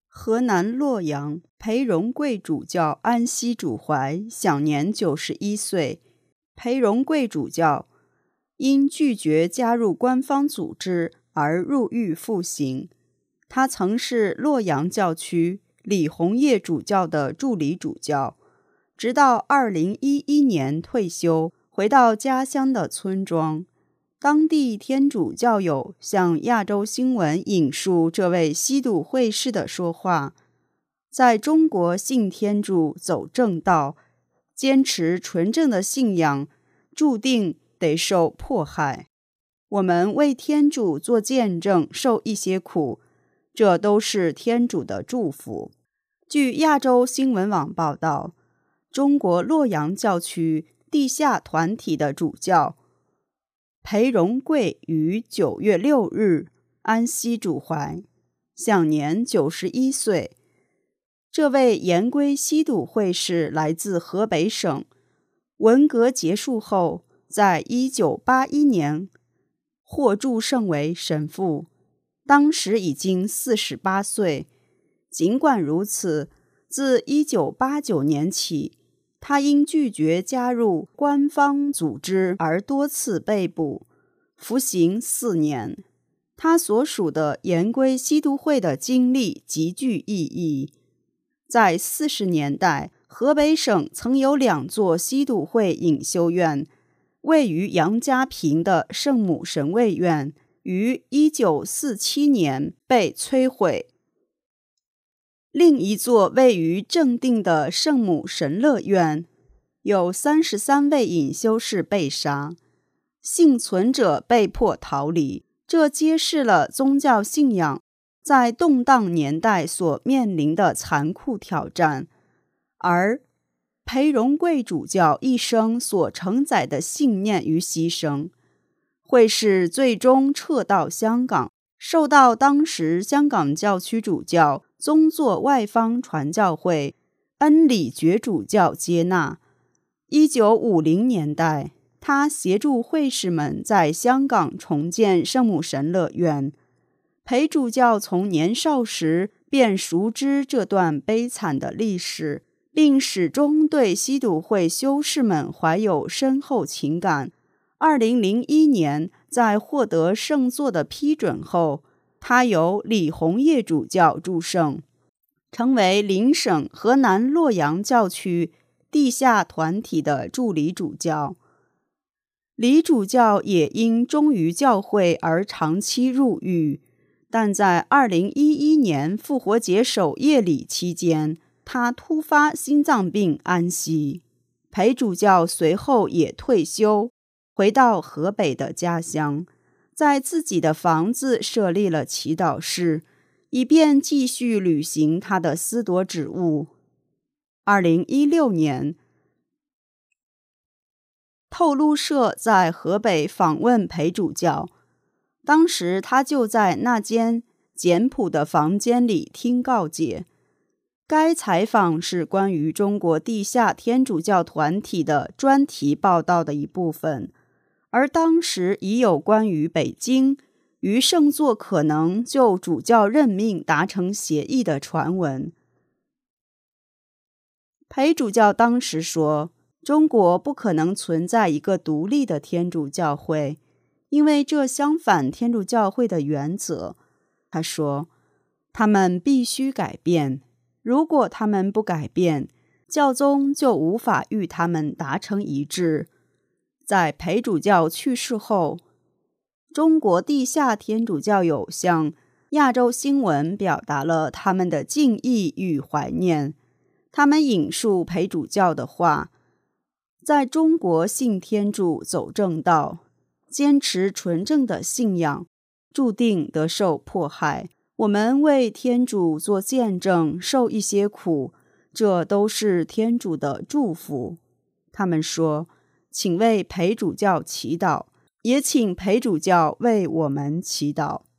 河南洛阳裴荣贵主教安息主怀，享年91岁。裴荣贵主教因拒绝加入官方组织而入狱服刑。他曾是洛阳教区李洪业主教的助理主教，直到2011年退休，回到家乡的村庄。当地天主教友向亚洲新闻引述这位西笃会士的说话：在中国信天主走正道，坚持纯正的信仰，注定得受迫害。我们为天主做见证，受一些苦，这都是天主的祝福。据亚洲新闻网报道，中国洛阳教区地下团体的主教裴荣贵于9月6日安息主怀，享年91岁。这位严归西笃会士来自河北省，文革结束后，在1981年获祝圣为神父，当时已经48岁。尽管如此，自1989年起，他因拒绝加入官方组织而多次被捕，服刑4年。他所属的严归西笃会的经历极具意义。在40年代，河北省曾有2座西笃会隐修院，位于杨家坪的圣母神卫院于1947年被摧毁。另一座位于正定的圣母神乐院，有33位隐修士被杀，幸存者被迫逃离。这揭示了宗教信仰在动荡年代所面临的残酷挑战，而裴荣贵主教一生所承载的信念与牺牲，会是最终撤到香港，受到当时香港教区主教宗座外方传教会恩理觉主教接纳。1950年代，他协助会士们在香港重建圣母神乐院。裴主教从年少时便熟知这段悲惨的历史，并始终对西笃会修士们怀有深厚情感。2001年，在获得圣座的批准后，他由李洪业主教祝圣，成为邻省河南洛阳教区地下团体的助理主教。李主教也因忠于教会而长期入狱，但在2011年复活节守夜礼期间，他突发心脏病安息。裴主教随后也退休，回到河北的家乡，在自己的房子设立了祈祷室，以便继续履行他的司铎职务。2016年，透露社在河北访问裴主教，当时他就在那间简朴的房间里听告解。该采访是关于中国地下天主教团体的专题报道的一部分，而当时已有关于北京与圣座可能就主教任命达成协议的传闻。裴主教当时说，中国不可能存在一个独立的天主教会，因为这相反天主教会的原则。他说，他们必须改变，如果他们不改变，教宗就无法与他们达成一致。在裴主教去世后，中国地下天主教友向亚洲新闻表达了他们的敬意与怀念。他们引述裴主教的话：在中国信天主走正道，坚持纯正的信仰，注定得受迫害。我们为天主做见证，受一些苦，这都是天主的祝福。他们说，请为裴主教祈祷，也请裴主教为我们祈祷。